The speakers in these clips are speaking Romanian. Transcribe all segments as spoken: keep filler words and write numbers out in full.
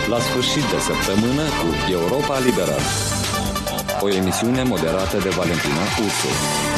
La sfârșit de săptămână cu Europa Liberă. O emisiune moderată de Valentina Ursu.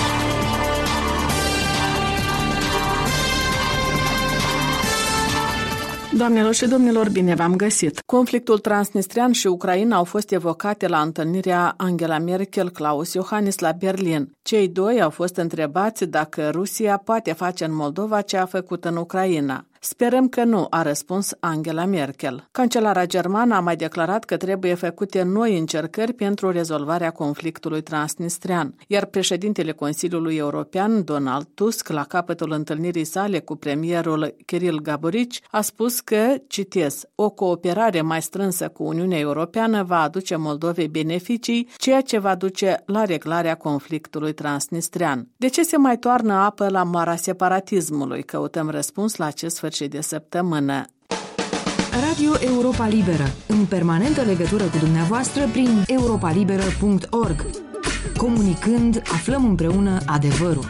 Doamnelor și domnilor, bine v-am găsit! Conflictul transnistrian și Ucraina au fost evocate la întâlnirea Angela Merkel-Klaus Iohannis la Berlin. Cei doi au fost întrebați dacă Rusia poate face în Moldova ce a făcut în Ucraina. Sperăm că nu, a răspuns Angela Merkel. Cancelara germană a mai declarat că trebuie făcute noi încercări pentru rezolvarea conflictului transnistrian, iar președintele Consiliului European, Donald Tusk, la capătul întâlnirii sale cu premierul Kirill Gaborici, a spus că, citez, o cooperare mai strânsă cu Uniunea Europeană va aduce Moldovei beneficii, ceea ce va duce la reglarea conflictului transnistrian. De ce se mai toarnă apă la moara separatismului? Căutăm răspuns la acest sfârșit de săptămână. Radio Europa Liberă, în permanentă legătură cu dumneavoastră prin europa liberă punct org. Comunicând, aflăm împreună adevărul.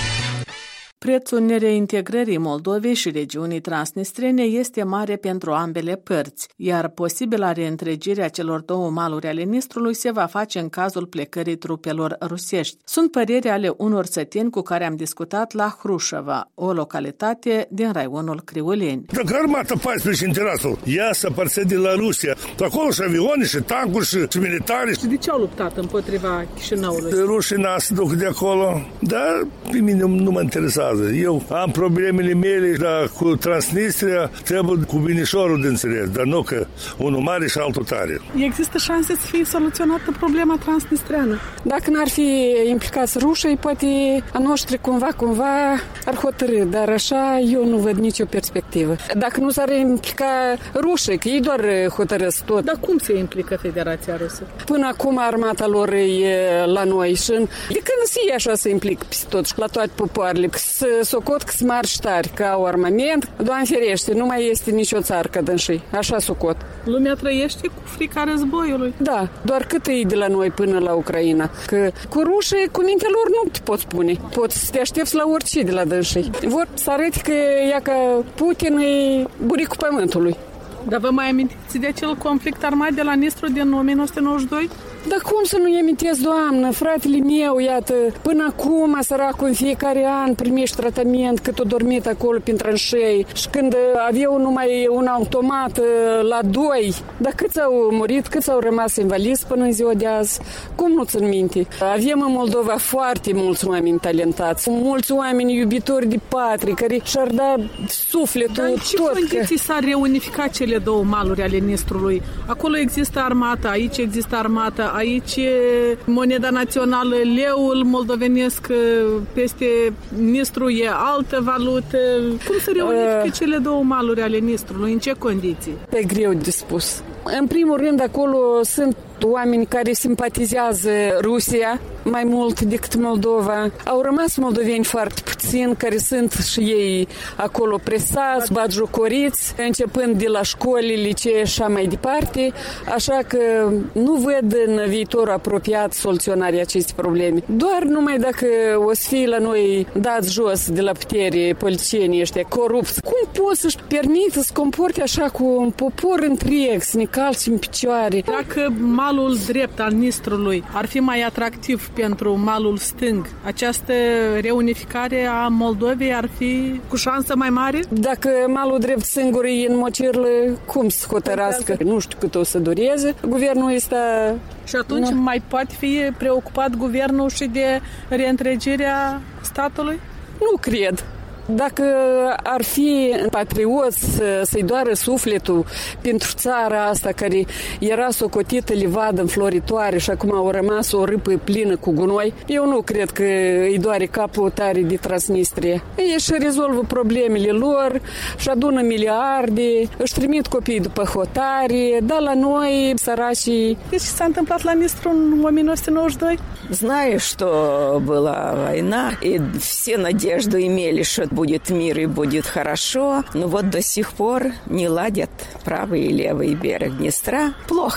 Prețul nereintegrării Moldovei și regiunii transnistrene este mare pentru ambele părți, iar posibila reîntregire a celor două maluri ale Nistrului se va face în cazul plecării trupelor rusești. Sunt păreri ale unor săteni cu care am discutat la Hrușova, o localitate din raionul Criuleni. Dacă armata paisprezece în terasul, ea să părțe de la Rusia, acolo și avioane, și tancuri, și, și militari. Și de ce au luptat împotriva Chișinăului? Rușii n-a duc de acolo, dar pe mine nu mă interesează. Eu am problemele mele, dar cu Transnistria trebuie cu binișorul de înțeles, dar nu că unul mare și altul tare. Există șanse să fie soluționată problema transnistriană? Dacă n-ar fi implicați rușii, poate a noștri cumva, cumva ar hotărâ, dar așa eu nu văd nicio perspectivă. Dacă nu s-ar implica rușii, că ei doar hotărăsc tot. Dar cum se implică Federația Rusă? Până acum armata lor e la noi și de când se e așa să implic peste tot și la toate popoarele, să socot că sunt mari și tari, că au armament, Doamne ferește, nu mai este nicio țară ca dânsii, așa socot. Lumea trăiește cu frica războiului. Da, doar cât e de la noi până la Ucraina, că cu rușii, cu mintea lor nu te pot spune, poți să te aștepți la orice de la dânsii. Vor să arăte că ea ca Putin e buricul pământului. Dar vă mai amintiți de acel conflict armat de la Nistru din o mie nouă sute nouăzeci și doi? Dar cum să nu-i amintesc, doamnă? Fratele meu, iată, până acum, săracul, în fiecare an primește tratament cât o dormit acolo prin tranșei. Și când aveau numai un automat la doi, dar câți au murit, câți au rămas invalizi până în ziua de azi? Cum nu țin minte? Avem în Moldova foarte mulți oameni talentați, mulți oameni iubitori de patrie, care și-ar da sufletul dar tot. Dar în ce condiții că... s-ar reunifica cele două maluri ale Nistrului? Acolo există armata, aici există armata, aici moneda națională, leul moldovenesc, peste Nistru e altă valută. Cum se reunifică uh, cele două maluri ale Nistrului? În ce condiții? E greu de spus. În primul rând, acolo sunt oameni care simpatizează Rusia mai mult decât Moldova. Au rămas moldoveni foarte puțini care sunt și ei acolo presați, batjocoriți, începând de la școli, licee și așa mai departe. Așa că nu văd în viitor apropiat soluționarea acestei probleme. Doar numai dacă o să fie la noi dați jos de la putere politicienii ăștia corupți, cum pot să-și permită să comporte așa cu un popor întreg, să ne calce în picioare? Dacă malul drept al Nistrului ar fi mai atractiv pentru malul stâng, această reunificare a Moldovei ar fi cu șansă mai mare? Dacă malul drept singur e în mocirlă, cum să hotărască? Nu știu cât o să dureze. Guvernul ăsta... Și atunci nu. Mai poate fi preocupat guvernul și de reîntregirea statului? Nu cred. Dacă ar fi patrioți să-i doară sufletul pentru țara asta care era socotită livadă înfloritoare și acum au rămas o râpă plină cu gunoi, eu nu cred că îi doare capul tare de Transnistria. Ei își rezolvă problemele lor și adună miliarde, își trimit copiii după hotare, dar la noi, săracii... Deci s-a întâmplat la Nistru în o mie nouă sute nouăzeci și doi? Знаю, что была война, и все надежду имели, что будет мир и будет хорошо, но вот до сих пор не ладят правый и левый берег Днестра. Плохо.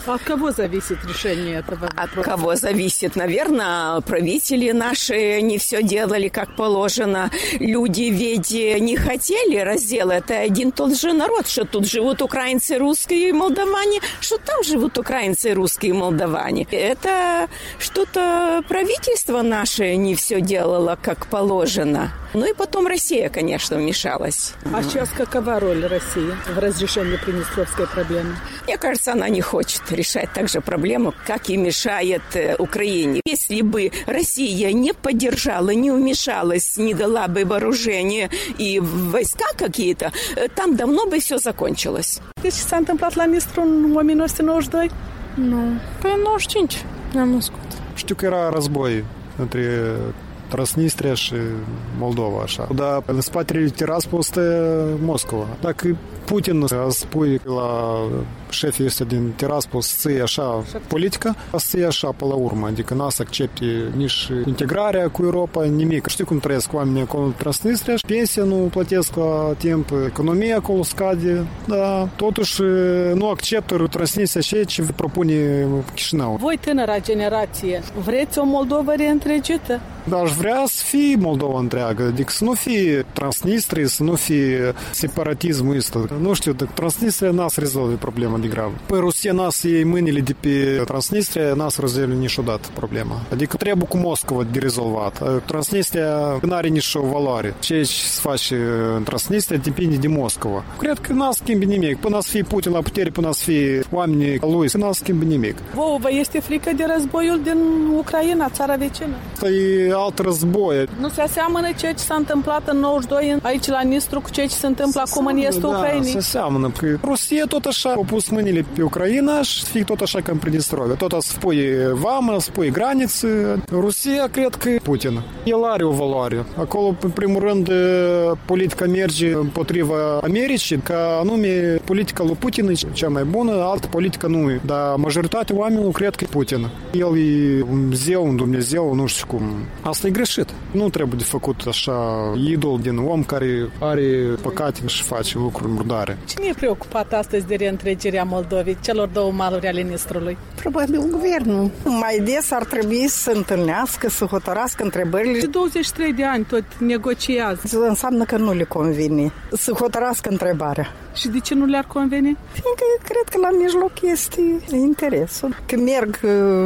От кого зависит решение этого вопроса? От кого зависит? Наверное, правители наши не все делали как положено. Люди ведь не хотели раздела. Это один тот же народ, что тут живут украинцы, русские и молдаване, что там живут украинцы, русские и молдаване. Это что-то правительство наше не все делало как положено. Ну и потом Россия, конечно, вмешалась. А сейчас какова роль России в разрешении приднестровской проблемы? Мне кажется, она не хочет решать так же проблему, как и мешает Украине. Если бы Россия не поддержала, не вмешалась, не дала бы вооружение и войска какие-то, там давно бы все закончилось. Deci s-a întâmplat la Nistru în nouăsprezece nouăzeci și doi? Nu, pe nouăzeci și cinci ne-am născut. Știu că era război între Transnistria și Moldova, așa. Dar în spatele Tiraspol stă Moscova. Dacă Putin a spui la șefii ăștia din Tiraspol să ții așa politică, să ții așa pe la urmă. Adică n-a să accepte nici integrarea cu Europa, nimic. Știu cum trăiesc oamenii acolo în Transnistria, pensia nu plătesc la timp, economia acolo scade, da. Totuși nu acceptă Transnistria și ce propune Chișinău. Voi, tânăra generație, vreți o Moldovă reîntregită? Dar aș vrea să fie Moldova întreagă, adică să nu fie Transnistria, să nu fie separatismul ăsta. Nu știu, dacă Transnistria n-a să rezolve problema de gravă. Păi Rusia n-a să iei mâinile de pe Transnistria, n-a să rezolve niciodată problema. Adică trebuie cu Moscova de rezolvat. Transnistria nu are nici o valoare. Ceea ce se face în Transnistria depinde de Moscova. Cred că n-a schimbi nimic. Până să fie Putin la putere, până să fie oamenii lui, n-a schimbi nimic. Vouă vă este frică de războiul din Ucraina, țara vecină? Asta e alt război. Nu se aseamănă ceea ce s-a întâmplat în nouăzeci și doi aici la Nistru cu ceea ce se întâmplă acum în estul Ucrainei? Se seamănă, că Rusia tot așa a pus mâinile pe Ucraina și fie tot așa ca în Pridnestrovia. Tot a spui vamă, spui granițe. Rusia, cred că Putin. El are o valoare. Acolo, în primul rând, politica merge împotriva Americii, ca anume politica lui Putin e cea mai bună, altă politică nu e. Dar majoritatea oamenilor cred că e Putin. El e un zeu, un Dumnezeu, nu știu cum. Asta e greșit. Nu trebuie de făcut așa idol din om care are păcate și face lucruri murdare. Cine e preocupat astăzi de reîntregirea Moldovei, celor două maluri ale Nistrului? Probabil guvernul. Mai des ar trebui să se întâlnească, să hotărască întrebările. De douăzeci și trei de ani tot negociază. Înseamnă că nu le convine să hotărască întrebarea. Și de ce nu le-ar conveni? Fiindcă cred că la mijloc este interesul. Că merg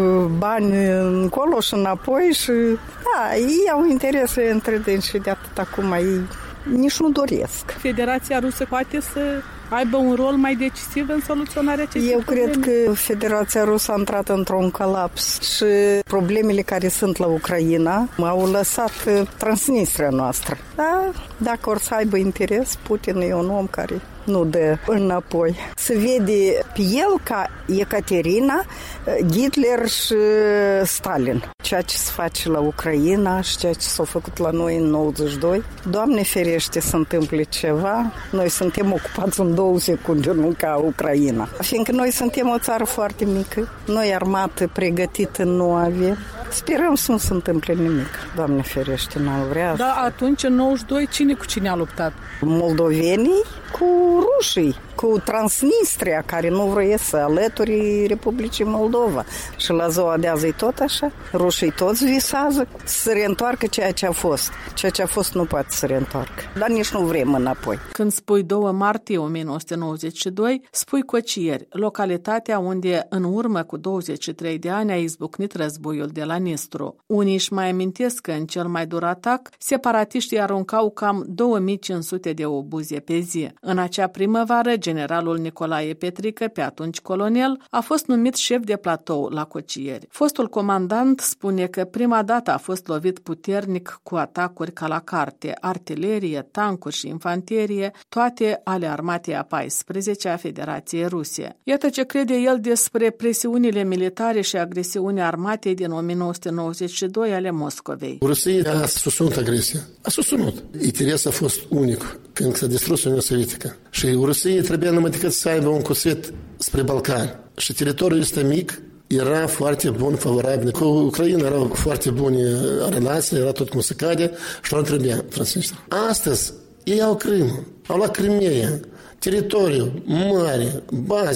bani încolo și înapoi și da, ei au interese între dânsi și de atât acum ei nici nu doresc. Federația Rusă poate să aibă un rol mai decisiv în soluționarea acestei Eu probleme? cred că Federația Rusă a intrat într-un colaps și problemele care sunt la Ucraina au lăsat Transnistria noastră. Da, dacă or să aibă interes, Putin e un om care nu dă înapoi. Se vede pe el ca Ecaterina, Hitler și Stalin. Ceea ce se face la Ucraina și ceea ce s-a făcut la noi în nouăzeci și doi. Doamne ferește să întâmple ceva. Noi suntem ocupați în două secunde, nu ca Ucraina. Fiindcă noi suntem o țară foarte mică, noi armată pregătită nu avem. Sperăm să nu se întâmple nimic. Doamne ferește, n-am vrea. Da, atunci în nouăzeci și doi cine cu cine a luptat? Moldovenii cu rușii, cu Transnistria, care nu vrea să alături Republicii Moldova. Și la ziua de azi e tot așa. Rușii toți visează să reîntoarcă ceea ce a fost. Ceea ce a fost nu poate să reîntoarcă. Dar nici nu vrem înapoi. Când spui doi martie o mie nouă sute nouăzeci și doi, spui Cocieri, localitatea unde în urmă cu douăzeci și trei de ani a izbucnit războiul de la Nistru. Unii își mai amintesc că în cel mai dur atac, separatiștii aruncau cam două mii cinci sute de obuze pe zi. În acea primăvară, generalul Nicolae Petrică, pe atunci colonel, a fost numit șef de platou la Cocieri. Fostul comandant spune că prima dată a fost lovit puternic cu atacuri ca la carte, artilerie, tancuri și infanterie, toate ale armatei a paisprezecea a Federației Ruse. Iată ce crede el despre presiunile militare și agresiunea armatei din o mie nouă sute nouăzeci și doi ale Moscovei. Rusia a susținut agresia. A susținut. Interesul a fost unic, fiindcă s-a distrus Uniunea Sovietică. Și Rusia trebuia numai decât să aibă un cuțit spre Balcani. Și teritoriul ăsta mic era foarte bun, favorabil. Cu Ucraina erau foarte bune relații, era tot cum se cade și nu trebuia Transnistria. Astăzi ei au Crimul, au luat Crimea, teritoriu mare, baze.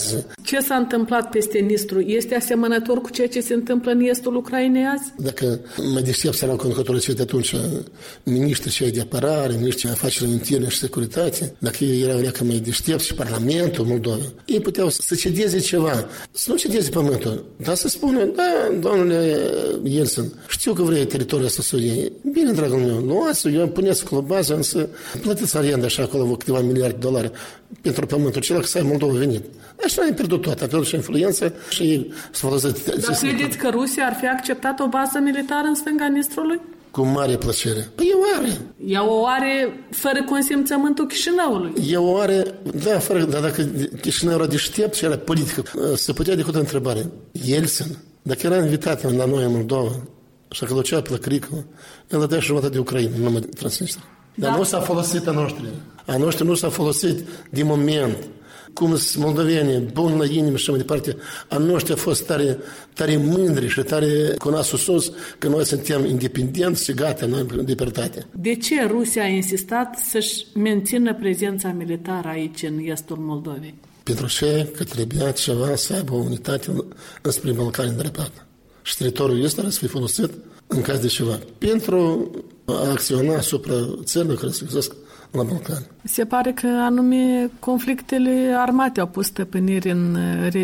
Ce s-a întâmplat peste Nistru este asemănător cu ceea ce se întâmplă în estul Ucrainei azi? Dacă mai deștept să erau conducătorii de atunci, miniștri cei de apărare, miniștri afaceri interne și securitate, dacă ei erau leacă mai deștepți și Parlamentul Moldovei, ei puteau să cedeze ceva, să nu cedeze pământul, dar să spună, da, domnule Yeltsin, știu că vrei teritoriul ăsta să o iei. Bine, dragul meu, luați-o, eu puneți acolo bază, însă plătiți arendă așa acolo câteva miliarde de dolari pentru pământul acela, că să ai Moldova venit. Așa ai pierdut toată, a pierdut și influență și ei să folosește. Dar credeți că Rusia ar fi acceptat o bază militară în stânga Nistrului? Cu mare plăcere. Păi eu are. Ea o are fără consimțământul Chișinăului. Eu o are, da, fără, dar dacă Chișinău era deștept și era politică, se putea decât o întrebare. Yeltsin, dacă era invitat la noi în Moldova, și că lucea pe Cricău, el dădea și jumătate de Ucraina, nu numai Transnistria. Dar da. Nu s-a folosit a noștri. A noștri nu s-a folosit de moment. Cum sunt moldovenii, buni la inimă și mai departe, a noștri a fost tare, tare mândri și tare cu nasul sus că noi suntem independenți și gata, noi în libertate. De ce Rusia a insistat să-și mențină prezența militară aici, în estul Moldovei? Pentru ce că trebuia ceva să aibă o unitate înspre Balcani îndreptată. Și teritoriul ăsta să fie folosit în caz de ceva. Pentru a acționa asupra țărilor care se găsesc la Balcani. Se pare că anume conflictele armate au pus stăpâniri în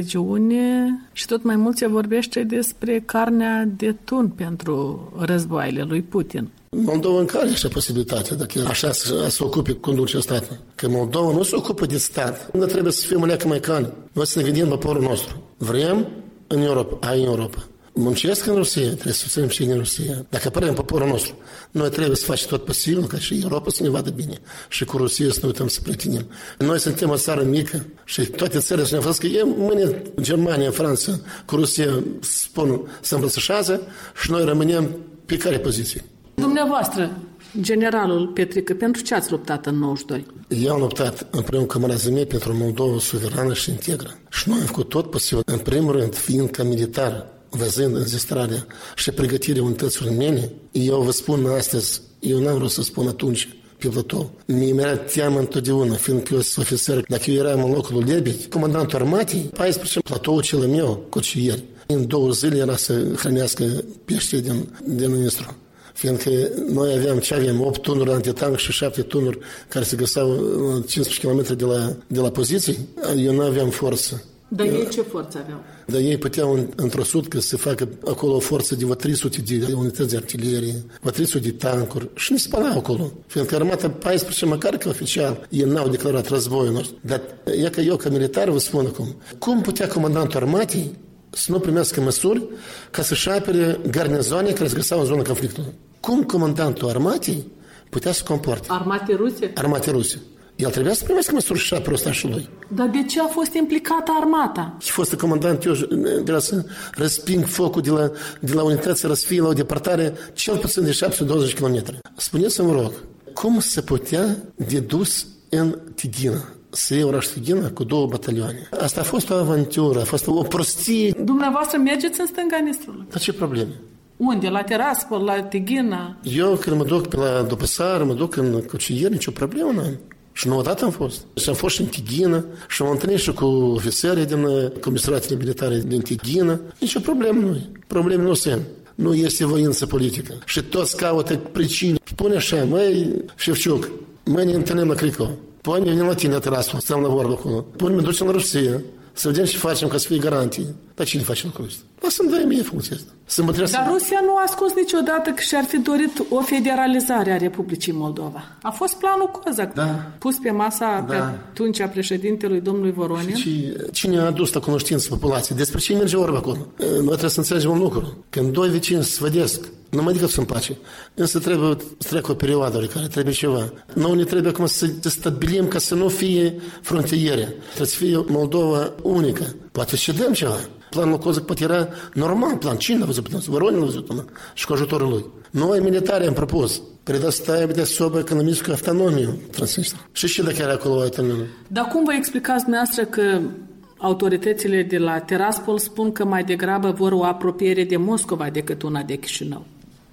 regiune și tot mai mult se vorbește despre carnea de tun pentru războaiele lui Putin. Moldova încă are așa posibilitatea, dacă așa să se ocupe conducerea statului. Că Moldova nu se ocupă de stat. Noi trebuie să fim o leacă mai calmi. Noi să ne gândim la poporul nostru. Vrem în Europa, ai în Europa. Muncesc în Rusia, trebuie să susținem și în Rusia. Dacă apărăm poporul nostru, noi trebuie să facem tot posibil ca și Europa să ne vadă bine și cu Rusia să ne uităm să prietenim. Noi suntem o țară mică și toate țările să ne facă că e mâine Germania, Franța, cu Rusia spun să îmbrățișează și noi rămânem pe care poziție. Dumneavoastră, generalul Petrică, pentru ce ați luptat în nouăzeci și doi? Eu am luptat împreună cu camarații mei pentru Moldova suverană și integră. Și noi am făcut tot posibil, în primul rând, fiind ca militar, văzând înzestrarea și pregătirea unităților mele, eu vă spun astăzi, eu n-am vrut să spun atunci pe platou. Mi-era teamă întotdeauna, fiindcă eu sunt ofițer. Dacă eu eram în locul lui Lebedь, comandantul armatei, paisprezece platoul cel meu, cocieri. În două zile era să hrănească pește din, din Nistru. Fiindcă noi aveam ce aveam, opt tunuri antitank și șapte tunuri care se găseau cincisprezece kilometri de la, de la poziții, eu nu aveam forță. Dar ei ce forță aveau? Dar ei puteau într-o sutcă să facă acolo o forță de vreo trei sute de unități de artilerie, vreo trei sute de tancuri și nu se spălau acolo. Fiindcă armata paisprezece, măcar că oficial, ei n-au declarat războiul nostru. Dar e că eu, ca militar, vă spun acum, cum putea comandantul armatei să nu primească măsuri ca să-și apere garnizoane care se găseau în zona conflictului? Cum comandantul armatei putea să comporte? Armate ruse? Armate ruse. El trebuia să primească măsuri și apere ostașului. Dar de ce a fost implicată armata? Și fost comandant eu de la să răsping focul de la, de la unități, să fie la o departare cel puțin de șapte sute douăzeci de kilometri. Spuneți-mi, rog, cum se putea de dus în Tighina? Să iei oraș Tighina cu două batalioane. Asta a fost o aventură, a fost o prostie. Dumneavoastră mergeți în stânga Nistrului? Dar ce probleme? Unde? La Tiraspol, la Tighina? Eu când mă duc pe la Dupăsară, mă duc în Cocieri, nicio problemă n-am. Și nouă dată am fost. Și am fost și în Tighina și am întâlnit și cu ofițerii din comisariatele militare din Tighina. Nici o problemă nu e. Probleme nu sunt. Nu este voință politică. Și toți caută pricini. Spune așa, măi, Șefciuc, măi ne întâlnim la Cricău. Păi ne venim la tine, Tiraspol, stăm la vorbă acolo. Păi ne ducem la Rusia. Să vedem ce facem ca să fie garantii. Dar cine face lucrul ăsta? Lasă-mi dă mie funcția asta. Să mă Dar Rusia nu a ascuns niciodată că și-ar fi dorit o federalizare a Republicii Moldova. A fost planul Cozac, da. Pus pe masa da. Pe atunci a președintelui domnului Voronin. Și cine a adus la cunoștință populației? Despre ce merge vorba acolo? Noi trebuie să înțelegem un lucru. Când doi vecini se vădesc, nu mai decât să împace. Însă trebuie să treacă o perioadă care trebuie ceva. Noi ne trebuie acum să stabilim ca să nu fie frontiere. Trebuie să fie Moldova unică. Poate să dăm ceva. Planul Cozac poate era normal plan. Cine l-a văzut? Voronin l-a văzut până și cu ajutorul lui. Noi militari am propus предоставить особо экономическую автономию Transnistria. Și și dacă era acolo autonomie. Dar cum vă explicați dumneavoastră că autoritățile de la Tiraspol spun că mai degrabă vor o apropiere de Moscova decât una de Chișinău?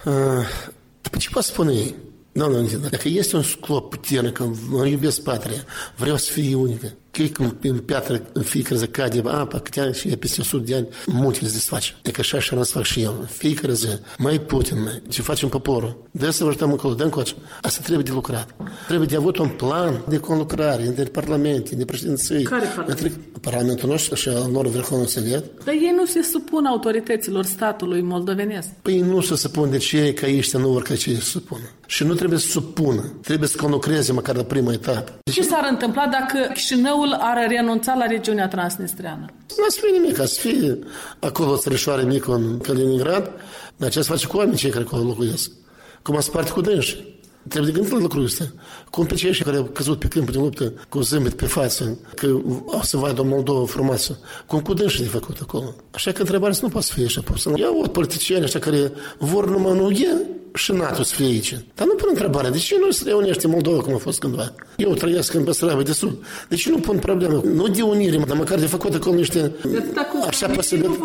După ce poate spune ei? Doamne, dacă este un scop puternic, că mă iubesc patria, vreau să fie unică, Că în piatră în fiecare zi cade apa, câtea și e peste o sută de ani, multe se desface. E că așa așa fac și eu. Fiecare zi, mai Putin, mai, ce facem poporul. De să vă ajutăm încolo, de încoace. Asta trebuie de lucrat. Trebuie de avut un plan de conlucrare, de parlamente, de președinții. Care parlament? Parlamentul nostru și al lor Verhovnul Sovet. Dar ei nu se supun autorităților statului moldovenesc. Păi nu se supun de ce că ăștia nu vor ca ce se supună. Și nu trebuie să supună. Trebuie să conlucreze măcar la prima etapă. Ce s-ar întâmpla dacă Chișinăul ar renunța la regiunea transnistreană? Nu să fie nimic, să fie acolo o țărișoară mică în Kaliningrad, dar ce să face cu oamenii cei care acolo locuiesc? Cum a spart cu dânși? Trebuie de gândit la lucrul ăsta. Cum pe cei care au căzut pe câmpul de luptă cu zâmbet pe față, că o să vadă o Moldova frumoasă, cum cu dânși de făcut acolo. Așa că întrebarea să nu poate să fie așa pusă. Iau o politicieni ăștia care vor numai nu e și NATO să fie aici. Dar nu pun întrebarea, de ce nu se reunește Moldova cum a fost cândva? Eu trăiesc în Băsarabia de Sud. De ce nu pun probleme? Nu de unire, dar măcar de făcut acolo niște așa posibil.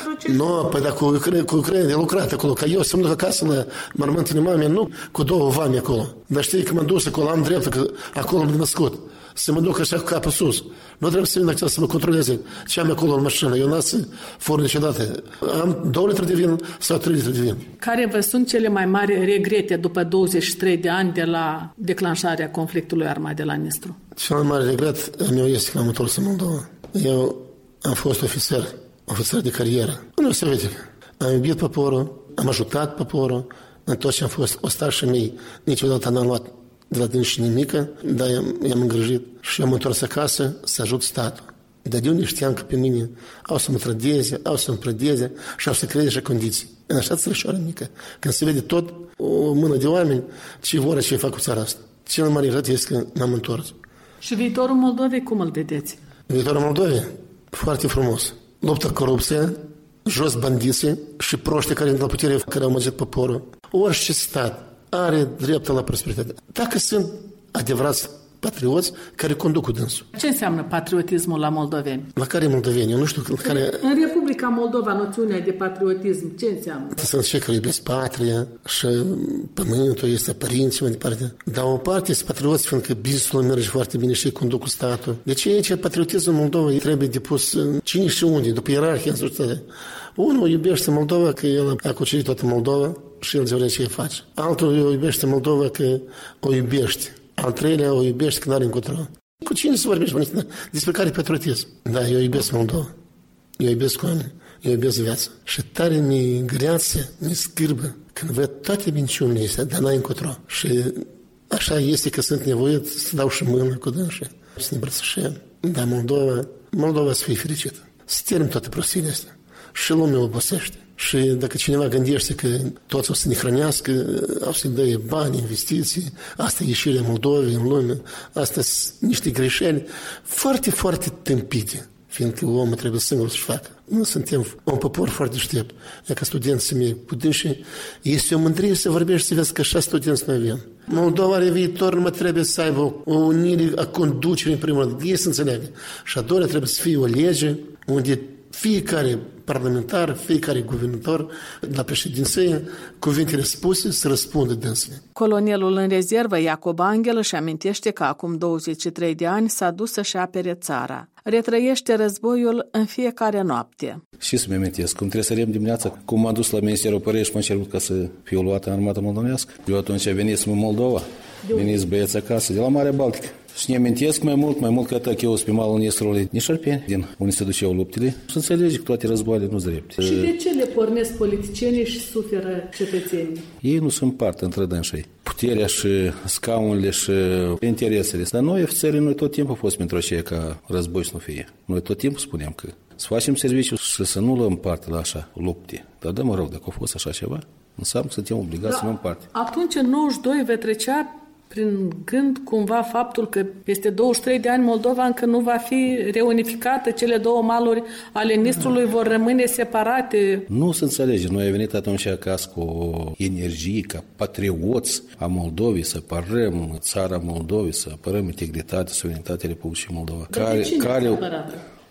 Nu, păi dar cu Ucraina de lucrat acolo, ca eu să mă duc acasă la mormântele mamei, nu cu două vame acolo. Dar știi că m-am dus acolo, am dreptul, că acolo am născut. Să mă duc așa cu capul sus. Nu trebuie să vin acela să mă controleze ce am acolo în mașină. Eu n-am să for niciodată. Am două litri de vin sau trei litri de vin. Care vă sunt cele mai mari regrete după douăzeci și trei de ani de la declanșarea conflictului armat de la Nistru? Cel mai mare regret al meu este că am întors în Moldova. Eu am fost ofițer, ofițer de carieră. Nu se vede. Am iubit poporul, am ajutat poporul. În tot ce am fost ostașii mei, niciodată n-am luat de la dânsi nimică, dar i-am, i-am îngrijit și am întors acasă să ajut statul. Dar de unde știam că pe mine au să mă trădeze, au să mă prădeze și au să creeze și condiții. În așa țărășoară mică. Când se vede tot o mână de oameni, ce vor ce fac cu țara asta. Cel mai mare regret este că n-am întors. Și viitorul Moldovei cum îl vedeți? Viitorul Moldovei? Foarte frumos. Luptă corupție, jos bandiții și proștii care la putere care au măgit poporul. Orice stat are dreptul la prosperitate. Dacă sunt adevărați patrioți care conduc cu dânsul. Ce înseamnă patriotismul la moldoveni? La care moldoveni? Eu nu știu. La care... În Republica Moldova, noțiunea de patriotism, ce înseamnă? Sunt cei care iubesc patria și pământul, este părinții mai departe. Dar o parte este patrioți, fiindcă business-ul merge foarte bine și conduc cu statul. Deci aici patriotismul în Moldova trebuie depus cine și unde, după ierarhie în societate. Unul iubește Moldova că el a cucerit toată Moldova și el vrea ce îi face. Altul iubește Moldova că o iubește. Al treilea o iubește că n-are încotro. Cu cine să vorbești? Despre care patriotism? Da, eu iubesc Moldova. Eu iubesc oameni. Eu iubesc viața. Și tare mi greață, mi scârbă când văd toate minciunile astea, dar n-ai încotro. Și așa este că sunt nevoit să dau și mână cu dânșii. Să ne îmbrățișăm. Dar Moldova, Moldova să fie fericită. Să termin toate prostiile astea. Și lumea obosește. Și dacă cineva gândește că toți o să ne hrănească, o să-i dă bani, investiții, asta e ieșirea Moldovei în lume, asta sunt niște greșeli foarte, foarte tâmpite, fiindcă omul trebuie singur să-și facă. Nu suntem un popor foarte ștept. E ca studenții mei cu dânșii, este o mândrie să vorbești să vezi că așa studenți noi avem. Moldova are viitor, nu mai trebuie să aibă o unire a conducerii în primul rând. Ei să înțeleagă. Și a doua trebuie să fie o lege unde fiecare parlamentar, fiecare guvernator la președinție, cuvintele spuse să răspundă dânsele. Colonelul în rezervă, Iacob Angel, își amintește că acum douăzeci și trei de ani s-a dus să-și apere țara. Retrăiește războiul în fiecare noapte. Și să-mi amintesc, cum trebuie să rem dimineața, cum m-am dus la Ministerul Apărării și m-am cerut ca să fiu luată în armata moldovenească. Eu atunci venisem în Moldova, veniți băieți acasă, de la Marea Baltică. Și ne amintesc mai mult, mai mult că atac eu pe malul Nistrului Nișarpeni, din unde se duceau luptele. Și înțelege că toate războaiele nu-s drepte. Și de ce le pornesc politicienii și suferă cetățenii? Ei nu se împart între dânsii. Puterea și scaunele și interesele. Dar noi, ofițerii, noi tot timpul am fost pentru aceea ca război să nu fie. Noi tot timpul spuneam că să facem serviciu și să nu luăm parte la așa lupte. Dar dă mă rog, dacă a fost așa ceva, înseamnă că suntem obligați da, să luăm parte. Atunci în nouăzeci și doi vă trecea prin gând cumva faptul că peste douăzeci și trei de ani Moldova încă nu va fi reunificată, cele două maluri ale Nistrului vor rămâne separate. Nu se înțelege. Noi am venit atunci acasă cu o energie ca patrioți a Moldovei, să apărăm țara Moldovei, să apărăm integritatea, suverenitatea Republicii Moldova. Dar care, de cine care...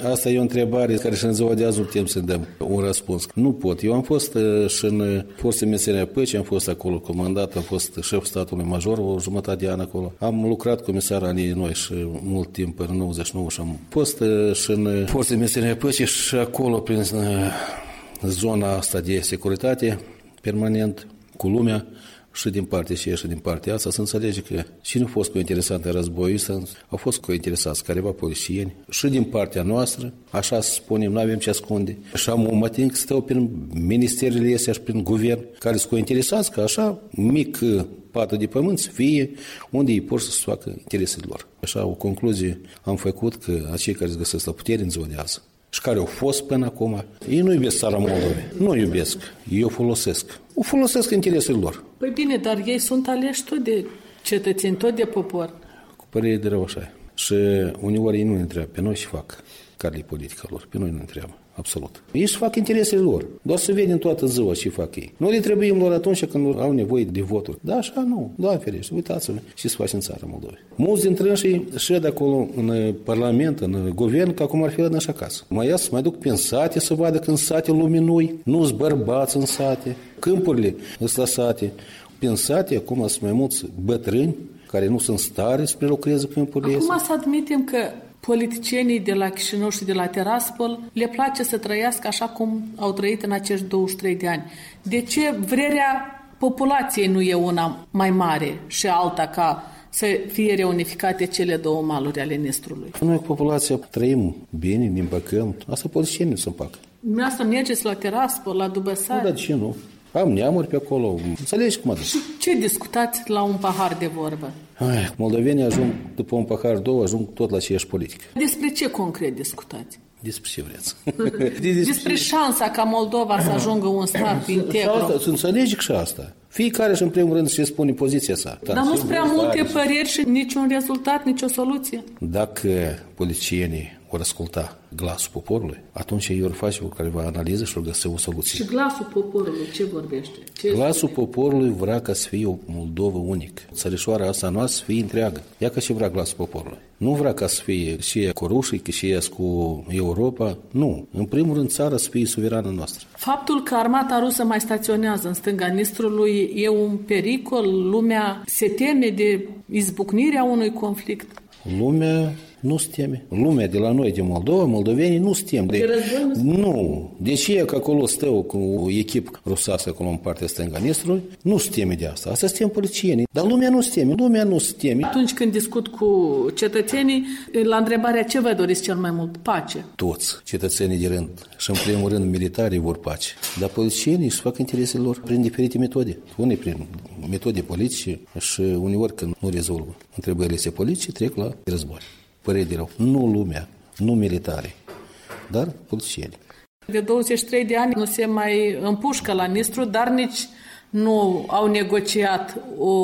Asta e o întrebare care și în ziua de azi nu putem să dăm un răspuns. Nu pot. Eu am fost și în Forțe Menținere Păcii, am fost acolo comandat, am fost șeful statului major o jumătate de an acolo. Am lucrat comisar anii noi și mult timp, în nouăzeci și nouă, și am fost și în Forțe Menținere Păcii și acolo prin zona asta de securitate permanent cu lumea, și din partea și și din partea asta, să înțelege că și nu a fost cointeresant în război, au fost cointeresați careva polițieni și din partea noastră, așa să spunem, nu avem ce ascunde. Și am mă ating că stau prin ministerele astea și prin guvern, care sunt cointeresați că așa mic pată de pământ să fie unde ei pot să-și facă interesele lor. Așa, o concluzie am făcut că acei care se găsesc la putere în ziua de azi și care au fost până acum, ei nu iubesc țara Moldovei, nu iubesc, ei o folosesc. O folosesc interesele lor. Păi bine, dar ei sunt aleși tot de cetățeni, tot de popor. Cu părere de rău așa e. Și uneori ei nu ne întreabă pe noi și fac care e politica lor, pe noi nu ne întreabă. Absolut. Ei își fac interesele lor. Doar să vedem toată ziua ce fac ei. Noi le trebuim lor atunci când au nevoie de voturi. Da, așa nu. Da, ferește. Uitați-vă ce se face în țara Moldovei. Mulți dintre ei șed acolo în Parlament, în guvern, ca cum ar fi la așa acasă. Mai ies, mai duc prin sate să vadă că în sate luminui, nu-s bărbați în sate. Câmpurile sunt lăsate. Prin sate, acum sunt mai mulți bătrâni care nu sunt stare să prelucreze câmpurile. Acum să admitem că politicienii de la Chișinău și de la Tiraspol le place să trăiască așa cum au trăit în acești douăzeci și trei de ani. De ce vrerea populației nu e una mai mare și alta ca să fie reunificate cele două maluri ale Nistrului? Noi cu populația trăim bine, ne împăcăm. Asta politicienii să împacă. Dumneavoastră mergeți la Tiraspol, la Dubăsari? Nu, dar de ce nu? Am neamuri pe acolo. Înțelegi cum adică? Și ce discutați la un pahar de vorbă? Ai, moldovenii ajung, după un pahar, două, ajung tot la aceeași politică. Despre ce concret discutați? Despre ce vreți? Despre șansa ca Moldova să ajungă un stat integru. Să înțelegi și asta. Fiecare și în primul rând să spune poziția sa. Dar nu sunt prea multe păreri și niciun rezultat, nicio soluție. Dacă politicienii vor asculta glasul poporului, atunci ei vor face o careva analiză și vor găsi o soluție. Și glasul poporului ce vorbește? Ce glasul poporului vrea ca să fie o Moldovă unică. Țărișoara asta noastră să fie întreagă. Ia că și vrea glasul poporului. Nu vrea ca să fie și ea cu rușii, că și ea cu Europa. Nu. În primul rând țara să fie suverană noastră. Faptul că armata rusă mai staționează în stânga Nistrului e un pericol? Lumea se teme de izbucnirea unui conflict? Lumea nu se teme. Lumea de la noi, de Moldova, moldovenii, nu se tem. De, de război, nu. Deși e că acolo stau cu o echipă rusească acolo în partea stânga Nistrului, nu se teme de asta. Asta se tem politicienii. Dar lumea nu se teme. Lumea nu se teme. Atunci când discut cu cetățenii, la întrebarea ce vă doriți cel mai mult? Pace. Toți cetățenii de rând și în primul rând militarii vor pace. Dar politicienii își fac interesele lor prin diferite metode. Unii prin metode politice și uneori când nu rezolvă întrebările astea politice, trec la război. Părere de rău. Nu lumea, nu militari, dar politicieni. De douăzeci și trei de ani nu se mai împușcă la Nistru, dar nici nu au negociat o,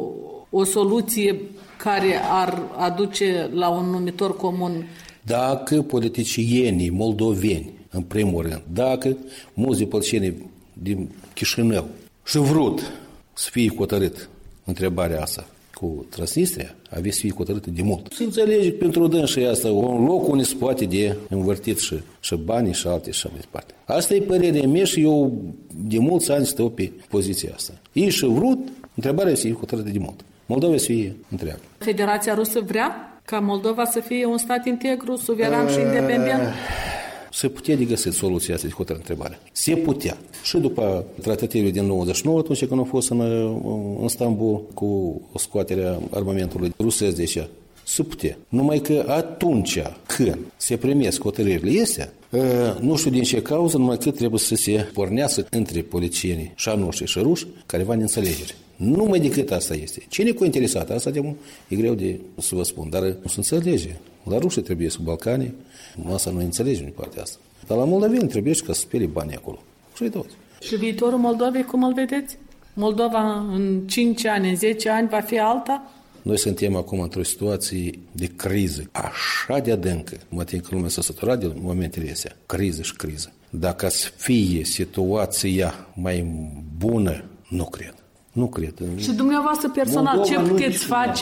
o soluție care ar aduce la un numitor comun. Dacă politicienii moldoveni, în primul rând, dacă mulți politicieni din Chișinău și vrut să fie hotărât întrebarea asta cu Transnistria, aveți să fie hotărâtă de mult. Să înțelege pentru dânsii asta un loc unde se poate de învârtit și, și banii și alte și așa mai departe. Asta e părerea mea și eu de mulți ani stau pe poziția asta. Ei și vrut, întrebarea să fie hotărâtă de mult. Moldova să fie întreagă. Federația Rusă vrea ca Moldova să fie un stat integru, suveran și independent? Se putea de găsit soluția asta de hotărâtă întrebare. Se putea. Și după tratativele din nouăzeci și nouă, atunci când au fost în, în Istanbul cu scoaterea armamentului rusesc de așa, se putea. Numai că atunci când se primesc hotărârile astea, nu știu din ce cauză, numai că trebuie să se pornească între politicienii și a noștri și ruși careva neînțelegere. Numai decât asta este. Cine cu interesat? Asta de mult e greu de să vă spun, dar nu se înțelege. La rușii trebuie să Balcanii, asta nu înțelegem din partea asta. Dar la moldoveni trebuie ca să spere banii acolo. Și tot. Și viitorul Moldovei, cum îl vedeți? Moldova în cinci ani, în zece ani va fi alta? Noi suntem acum într-o situație de criză, așa de adâncă. Mă tem că lumea s-a săturat de momentele astea. Criză și criză. Dacă să fie situația mai bună, nu cred. Nu cred. Și dumneavoastră personal, Moldova ce puteți face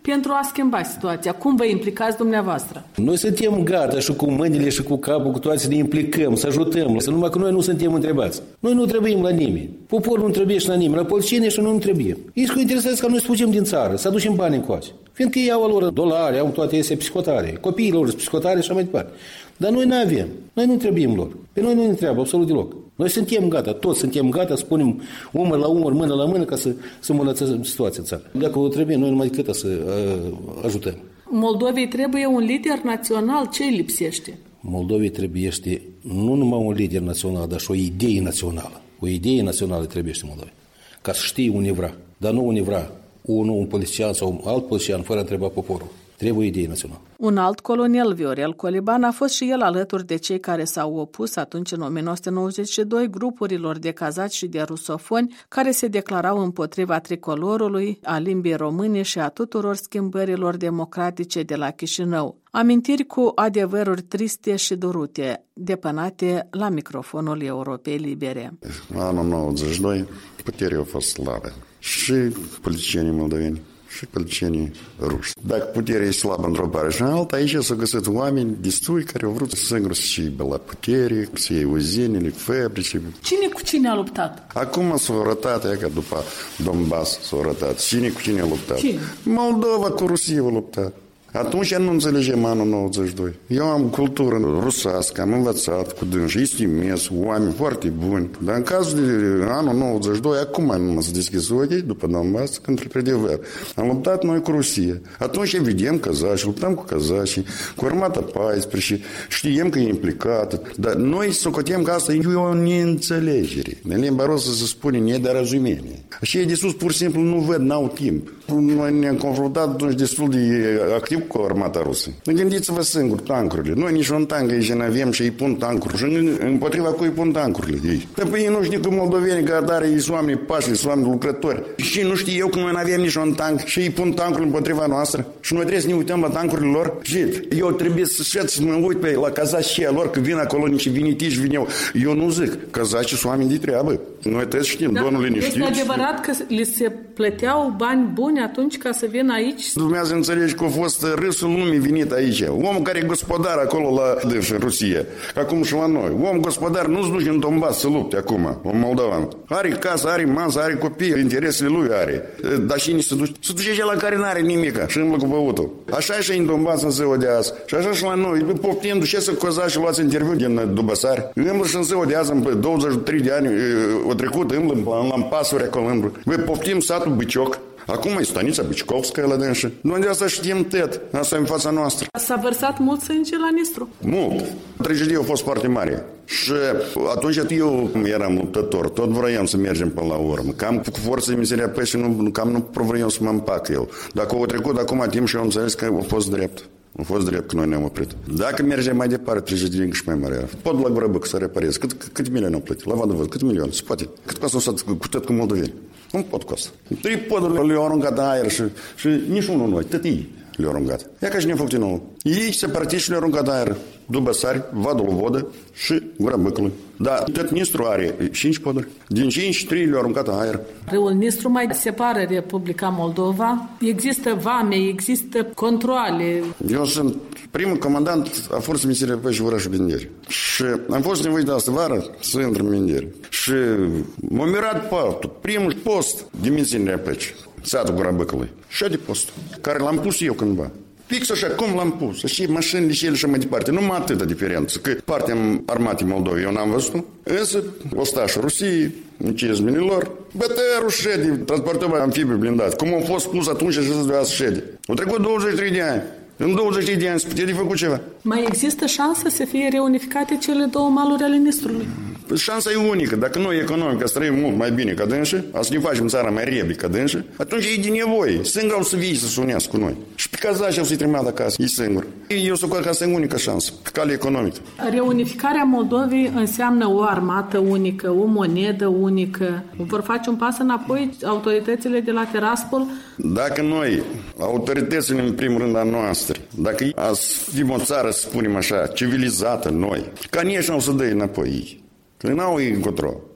pentru a schimba situația? Cum vă implicați dumneavoastră? Noi suntem gata și cu mâinile și cu capul, cu toate să ne implicăm, să ajutăm. Să numai că noi nu suntem întrebați. Noi nu trebuim la nimeni. Poporul nu trebuie și la nimeni. La politicieni și noi nu trebuim. Ei sunt interesați ca noi să fugim din țară, să aducem bani încoace. Fiindcă ei au lor dolari, au toate astea psihotare. Copiii lor sunt psihotare și așa mai departe. Dar noi nu avem. Noi nu trebuim lor. Pe noi nu ne întreabă absolut deloc. Noi suntem gata, toți suntem gata să punem umăr la umăr, mână la mână ca să, să îmbunătățim situația în țară. Dacă o trebuie, noi numai decât să uh, ajutăm. Moldovei trebuie un lider național. Ce îi lipsește? Moldovei trebuie nu numai un lider național, dar și o idee națională. O idee națională trebuie Moldovei. Ca să știe unde vrea. Dar nu unde vrea unul, un politician sau un alt politician, fără a întreba poporul. Trebuie idei naționale. Un alt colonel, Viorel Coliban, a fost și el alături de cei care s-au opus atunci în o mie nouă sute nouăzeci și doi grupurilor de cazaci și de rusofoni care se declarau împotriva tricolorului, a limbii române și a tuturor schimbărilor democratice de la Chișinău. Amintiri cu adevăruri triste și durute, depănate la microfonul Europei Libere. Anul nouăzeci și doi, puterea a fost slabă și politicienii moldoveni și politicienii ruși. Dacă puterea e slabă într-o parte și în alta, aici s-au găsit oameni destui care au vrut singuri să aibă la putere, să iei uzinele, fabrici. Cine cu cine a luptat? Acum s-au arătat, e ca după Donbass s-au arătat. Cine cu cine a luptat? Cine? Moldova cu Rusia a luptat. Atunci nu înțelegem anul nouăzeci și doi. Eu am cultură rusească, am învățat cu dânsi, estimez oameni foarte buni. Dar în cazul de anul nouăzeci și doi, acum nu mă să deschis ochii, după Donbass, când într-adevăr. Am luptat noi cu Rusia. Atunci vedem cazaci, luptăm cu cazacii, cu armata paisprezece, știm că e implicată. Dar noi socotem că asta e o neînțelegere. În limba rusă se spune nedorăjumenie. Și ei de sus pur și simplu nu văd, n-au timp. Noi ne-am confruntat atunci destul de activ cu armata rusă. Gândiți-vă singur, tancurile. Noi nici un tank aici nu avem și îi pun tancuri. Și împotriva cui îi pun tancurile ei. Păi ei nu știu că moldovenii că atare ei sunt oameni pașnici, sunt oameni lucrători. Și nu știu eu că noi nu avem nici un tank și îi pun tancuri împotriva noastră. Și noi trebuie să ne uităm la tancurile lor. Și eu trebuie să șed să mă uit pe la cazacii lor, că vin acolo nici vinitici, vin eu. Eu nu zic, cazacii sunt oameni de treabă. Noi trebuie să știm, da, domnul liniștit. Este adevărat că li se plăteau bani buni atunci ca să vină aici? Dumnezeu înțelegi că a fost râsul lumii venit aici. Omul care e gospodar acolo la dâns în Rusia, acum și la noi. Om gospodar nu-ți duce în Donbass să lupte acum, un moldovan. Are casă, are masă, are copii, interesele lui are. Dar cine se duce? Se duce cel la care n-are nimic și îmblă cu băutul. Așa e și în Donbass în ziua de azi. Și așa și la noi. Poftim, duceți să cozați și luați interviu din Dubăsari. Îmblă și în ziua de azi, în douăzeci și trei de ani, o trecut, îmblă, în pasuri acolo, îmblă. Voi poftim satul Bicioc. Acum e stanița Bicicovskaya la dânsă. Noi de asta știm tot. Asta e în fața noastră. S-a vărsat mult sânge la Nistru? Mult. Tragedia a fost foarte mare. Și atunci eu eram luptător. Tot vroiam să mergem până la urmă. Cam cu forță de mizeria pe și nu, cam nu vroiam să mă împac eu. Dacă au trecut acum timp și eu am înțeles că a fost drept. A fost drept că noi ne-am oprit. Dacă mergem mai departe, tragedia încă și mai mare. Pod la Gurăbăc să reparez. Cât, cât milioane au plătit? La Vadă văd. Cât milioane? Se poate. Cât costă un sat cu tot cu moldoveni? Un pod costă. Trei poduri le-au aruncat în aer și, și nici unul noi. Tot ei le-au aruncat. Ia ca și ne-au făcut nou. Ei separatiști le-au aruncat în aer. Dubăsari, Vadul Vodă și Gura Băcului. Dar tot Nistru are cinci poduri. Din cinci, trei le-au aruncat în aer. Râul Nistru mai separă Republica Moldova. Există vame, există controale. Eu sunt primul comandant a Forței Misirii pe și orașul Minderi. Și am fost nevoit de asta vară să intru în Minderi. Și m-am mirat pe altul. Primul post de misiunea Peci, satul Gura Băcului. Și de postul, care l-am pus eu cândva. Fix așa, cum l-am pus. Și mașinile și ele și mai departe. Numai atâta diferență. Că partea armatei Moldovei eu n-am văzut. Însă, ostașul Rusiei, ucizmenilor, bătăiarul șede, transportul amfibii blindat. Cum a fost pus atunci și să să șede. Au trecut douăzeci și trei de ani. În douăzeci și trei de ani se putea de făcut ceva. Mai există șansă să fie reunificate cele două maluri ale Nistrului? Șansa e unică. Dacă noi economic să trăim mult mai bine ca dânsă, a să ne facem țara mai repede ca dânsă, atunci e de nevoie. Singur au să vii să se unească cu noi. Și pe cazaci au să-i trimită acasă. E singur. Eu să că asta e unica șansă, pe cale economică. Reunificarea Moldovei înseamnă o armată unică, o monedă unică. Vor face un pas înapoi autoritățile de la Tiraspol? Dacă noi, autoritățile în primul rând a noastră, dacă a fim o țară, să spunem așa, civilizată, noi, ca nici nu o să dă înapoi ei. Că n-au ei încotro.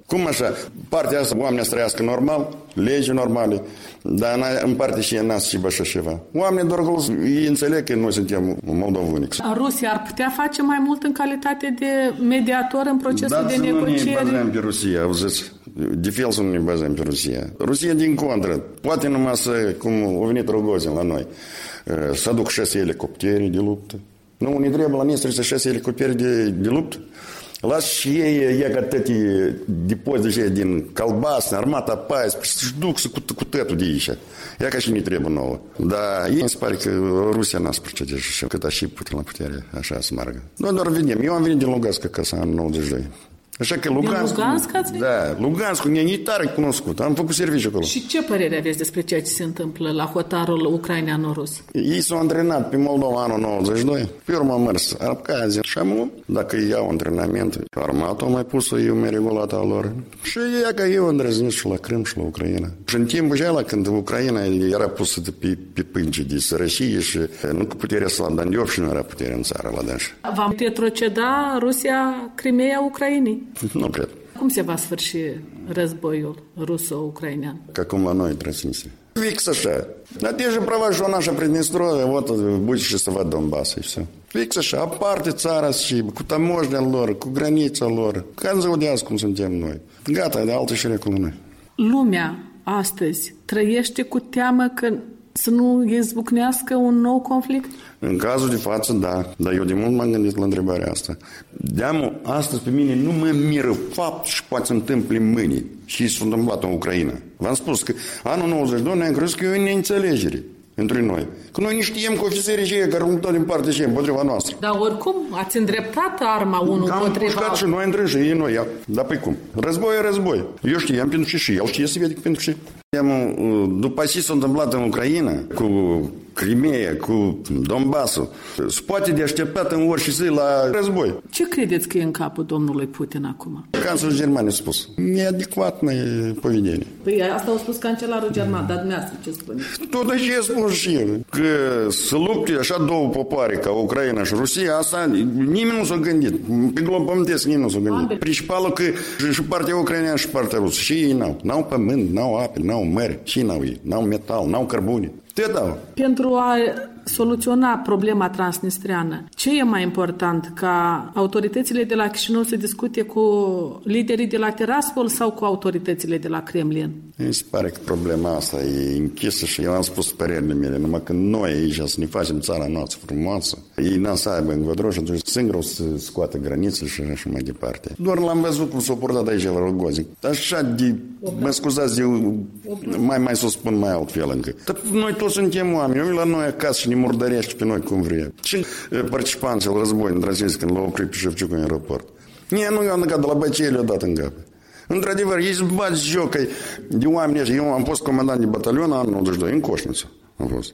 Cum așa? Partea asta, oamenii să trăiască normal, legi normale, dar în partea și n-a și așa ceva. Oamenii doar ei înțeleg că noi suntem moldoveni. Rusia ar putea face mai mult în calitate de mediator în procesul da, de negociere? Da, să nu ne bazăm pe Rusia, auziți? De fel să nu ne bazăm pe Rusia. Rusia din contră, poate numai să, cum a venit Rogozin la noi, să aduc șase elicoptere de luptă. Nu, ne trebuie la Nistru să șase elicoptere de, de luptă. Las și ei ia atâtea depozite din Calbasă, Armata paisprezece, să-și duc să cu, cu tătul de aici. Ia ca și ne trebuie nouă. Dar ei îmi se pare că Rusia n-a să procede și cât așa Putin la putere, așa să meargă. Noi doar vedem. Eu am venit din Lugansk acasă în nouăzeci și doi. Așa că Lugansk, Lugansk ați venit? Da, Lugansk, e tare cunoscut. Am făcut serviciu acolo. Și ce părere aveți despre ceea ce se întâmplă la hotarul ucraineano-rus? Ei s-au antrenat pe Moldova anul nouăzeci și doi. Pe urmă am mers Abkhazia și am, dacă iau antrenament, armata a mai pus-o eu mai regulat a lor. Și ea că eu îndrăznit și la Crim și la Ucraina. Și în timpul ăla când Ucraina era pusă de pe, pe pânge de sărășie și nu cu puterea să la Dandiov și nu era putere în țară la dânși. Va retroceda Rusia Crimeea Ucrainei? Nu cred. Cum se va sfârși războiul ruso-ucrainean? Ca cum la noi, Transnistria. Fix așa. Dar deja prava și nașa Pridnestrovia, вот будете și să văd Donbass și все. Fix așa, aparte țara și cu tamoșnea lor, cu granița lor. Ca în zăudeați cum suntem noi. Gata, de altă și cu noi. Lumea astăzi trăiește cu teamă că să nu izbucnească un nou conflict? În cazul de față, da. Dar eu de mult m-am gândit la întrebarea asta. De-amul, astăzi pe mine nu mă miră fapt și poate să întâmple mâine. Și s-a întâmplat în Ucraina. V-am spus că anul nouăzeci și doi ne-am crezut că e o neînțelegere între noi. Că noi nu știm că ofițerii și ei care au luptat din partea și ei împotriva noastră. Dar oricum, ați îndreptat arma unul am împotriva altul. Și noi între și ei noi. Ia. Dar pe cum? Război e război. Eu știam pentru ce și el știe să vede pentru ce. După ce s-a întâmplat în Ucraina, cu Crimea, cu Donbassul, se poate de așteptat în orice zi la război. Ce credeți că e în capul domnului Putin acum? Cancelul german a spus. Neadecvat e povedenie. Păi asta a spus cancelarul german, dar dumneavoastră ce spune? Tot ce spun și el. Că să lupte așa două popoare ca Ucraina și Rusia, asta nimeni nu s-a gândit. Pe glob pământesc nimeni nu s-a gândit. Ambe. Principalul că și partea ucraineană și partea rusă. Și ei n-au. N-au pământ, n-au ape, n-au mări. Și n-au ei. N-au metal, n-au cărbune. Te dau. Pentru a soluționa problema transnistreană, ce e mai important? Ca autoritățile de la Chișinău să discute cu liderii de la Tiraspol sau cu autoritățile de la Kremlin? Mi se pare că problema asta e închisă și eu am spus părerile mele, numai că noi aici să ne facem țara noastră frumoasă, ei n-am să aibă încvădro și atunci singur o să scoată granițele și așa mai departe. Doar l-am văzut cum s-a purtat aici la Rogozin. Așa de, mă scuzați, de, mai mai să o spun mai altfel încă. Dar noi toți suntem oameni, noi la noi acasă și ne murdărește pe noi cum vrea. Și participanții la război îndrăzniți când l-au oprit pe Șevciuc în aeroport. Nie, nu i-au năgat de la băcei le-au dat în cap. Într-adevăr, ei îți bați joc de oameni ăștia. Eu am fost comandant de batalion anul nouăzeci și doi, în Coșniță am fost.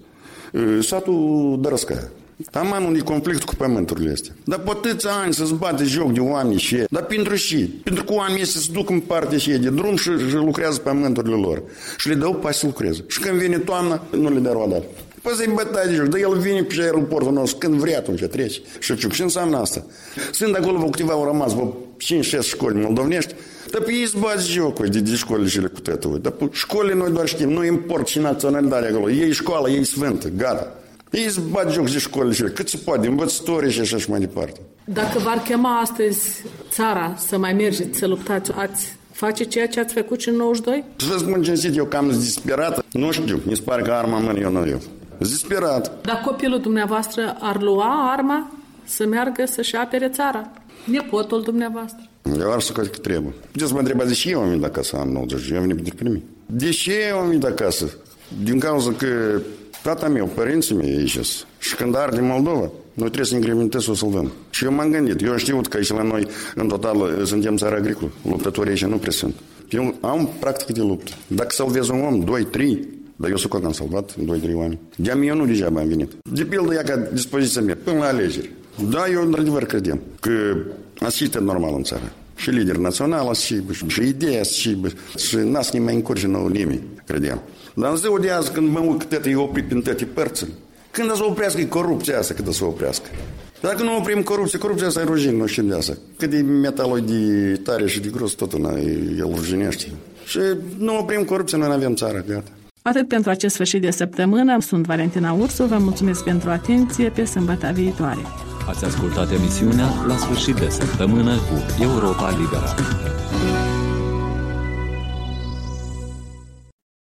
Satul Dărăscaia. Am anul de conflict cu pământurile astea. Dar pe atâția ani să-ți bate joc de oameni și ei. Dar pentru și pentru că oamenii ăștia se duc în partea și ei de drum și, și lucrează pământurile lor. Și le dau pași să lucreze. Și când vine toamna, nu le dă roada. Păi să-i bătaie de joc. Dar el vine pe aeroportul nostru când vrea atunci trece. Și ce înseamnă asta? Sunt acolo vă câteva au rămas, vă cinci șase școli moldovenești. Dar pe ei îți bați jocuri de, de școlile și le cu tătăvă. Dar pe școlile noi doar știm, nu import și naționalitate acolo. Ei școală, ei sfântă, gata. Ei îți bat joc de școlile și cât se poate, învățătorii și așa și mai departe. Dacă v-ar chema astăzi țara să mai mergeți, să luptați, ați face ceea ce ați făcut și în nouăzeci și doi? Să vă spun cinstit, eu cam disperat. Nu știu, mi se pare că arma în mână eu nu eu. Disperat. Dar copilul dumneavoastră ar lua arma să meargă să-și apere țara? Nepotul dumneavoastră? Eu ar să că trebuie. Puteți să mă întrebați de ce eu am venit acasă în nouăzeci, eu am venit pentru primii. De ce eu am venit acasă? Din cauza că tata meu, părinții mei aici și când arde Moldova, noi trebuie să incrementăm să o salvăm. Și eu m-am gândit, eu știu că aici la noi în total suntem țara agricolă, luptătorii aici nu prea sunt. Eu am practică de luptă. Dacă salvez un om, doi, trei, dar eu sunt am salvat doi, trei oameni. De-a eu nu degeaba am venit. De pildă, ea ca dispoziția mea, până la alegeri. Da, eu într-adevăr credem că asistă normal în țară. Și lider național asibă, și ideea asibă, și n-a să ne mai încurge nouă nimeni, credem. Dar în ziua de azi, când mă uit că tătă e oprit prin toate părțile, când să oprească e corupția asta, când să oprească. Dacă nu oprim corupție, corupția asta e rușine, nu știu de asta. Cât de metalul de tare și de gros, tot una, el rușinește. Și nu oprim corupția, noi nu avem țară, gata. Atât pentru acest sfârșit de săptămână. Sunt Valentina Ursu, vă mulțumesc pentru atenție, pe sâmbătă viitoare. Ați ascultat emisiunea La sfârșit de săptămână cu Europa Liberă.